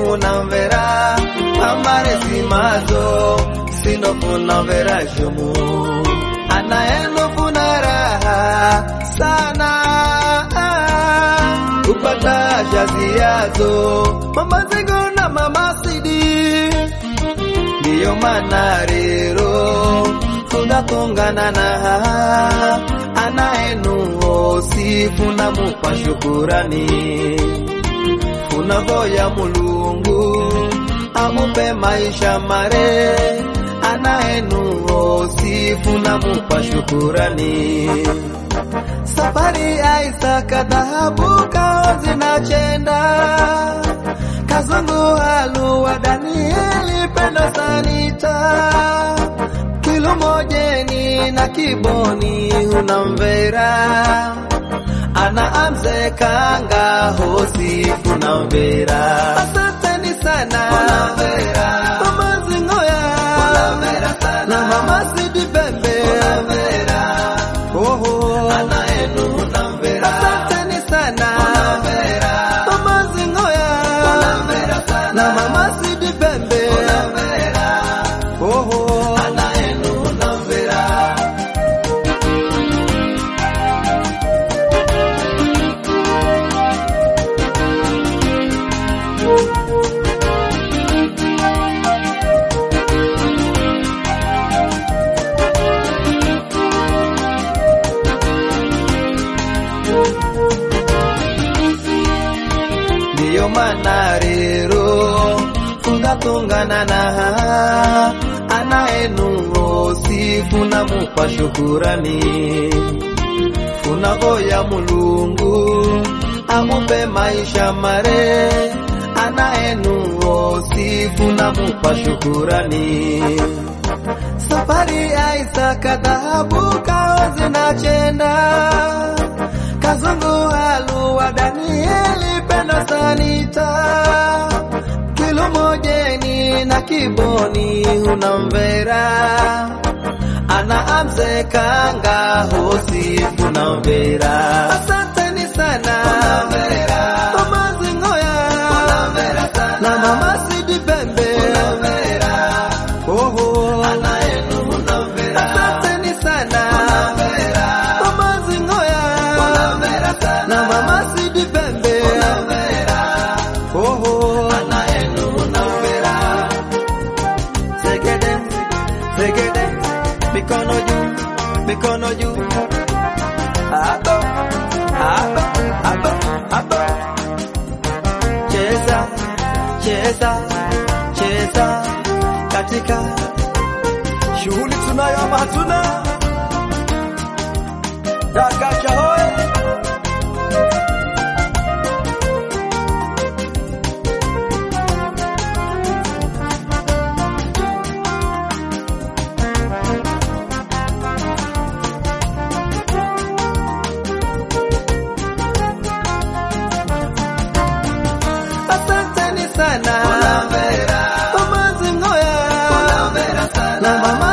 unamvera amare simazo sino unamvera shumu anaeno funaraha sana kupata jaziazo mama zingo na mama sidi ndiyo maana rero tunatongana na anaenu sifu na mupa shukurani unavoya mulungu amupe maisha mare anaenu sifu na mupa shukurani safari aisaka dhahabu kao zinachenda kazungu haluwa Danieli pendo sanita kilumojeni na kiboni unamvera ana amze kanga hosi unamvera asanteni sana unamvera mama zingoya unamvera sana na mama sidi bembe unamvera ana enu unamvera asanteni sana unamvera mama zingoya unamvera sana na mama sidi bembe unamvera ana enu unamvera ndiyo maana rero tunatongana na anaenu sifu na mupa shukurani unavoya mulungu amupe maisha mare anaenu sifu na mupa shukurani safari aisaka dhahabu kao zinachenda kazungu haluwa Danieli pendo sanita kilumojeni na kiboni unamvera ana amze kanga hosi unamvera asanteni sana unamvera mama zingoya unamvera sana na mama sidi bembe unamvera ana enu unamvera asanteni sana unamvera mama zingoya unamvera sana na mama sidi bembe unamvera ana enu unamvera segede segede mikono juu abo abo abo abo cheza cheza cheza katika shughuli tunayo ama hatuna dagacha hoye sana unamvera mama zingoya unamvera sana na mama